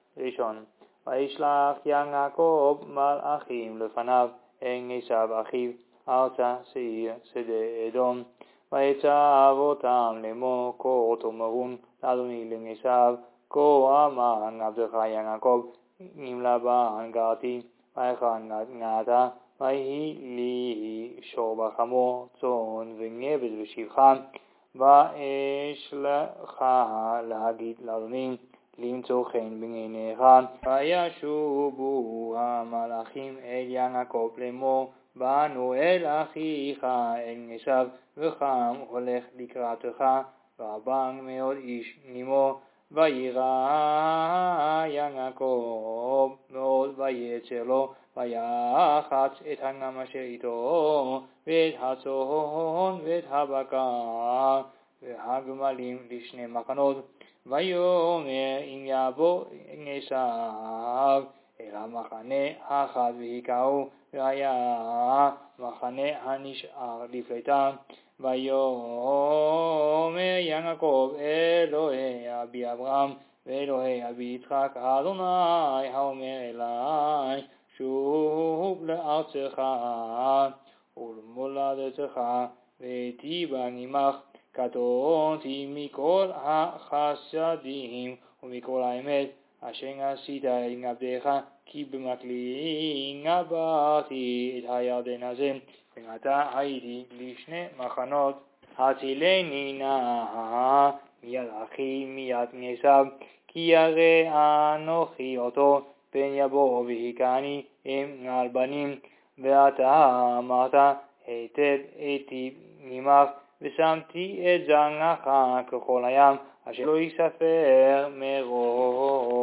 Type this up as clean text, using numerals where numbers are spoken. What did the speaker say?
ראשון. וישלח יעקב מלאכים לפניו אל עשיו אחיו ארצה שעיר שדה אדום. ויצב אותם לאמור, כה תאמרון לאדוני לעשיו, כה אמר עבדך יעקב, עם לבן גרתי, ויחן נעתה, ויהי לי שור בחמור, צאן ונגבת ושפחה, ואשלח להגיד לאדוני, למצוא חן בעיניך. וישובו המלאכים אל יעקב לאמור, באנו אל אחיך אל עשיו, וחם הולך לקראתך, רבן מאוד איש עמו. וירא יעקב מאוד ויצר לו, ויחץ את הגם אשר איתו, ואת הצאן ואת הבקר והגמלים לשני מחנות. ויאמר אם יבוא עשיו אל המחנה האחד והיכהו, והיה מחנה הנשאר לפליטה. ויאמר יעקב אלוהי אבי אברהם ואלוהי אבי יצחק, אדוני האומר אלי, שוב לארצך ולמולדתך, ותיבן עמך. קטונתי מכל החסדים ומכל האמת אשר עשית אל עבדך, כי במקלי עברתי את הירדן הזה, ועתה הייתי לשני מחנות. הצילני נא מיד אחי מיד עשיו, כי ירא אנוכי אותו, פן יבוא והיכני עם נעל בנים. ואתה אמרת, היטב איתי עמך, ושמתי את זרעך ככל הים, אשר לא יספר מראש.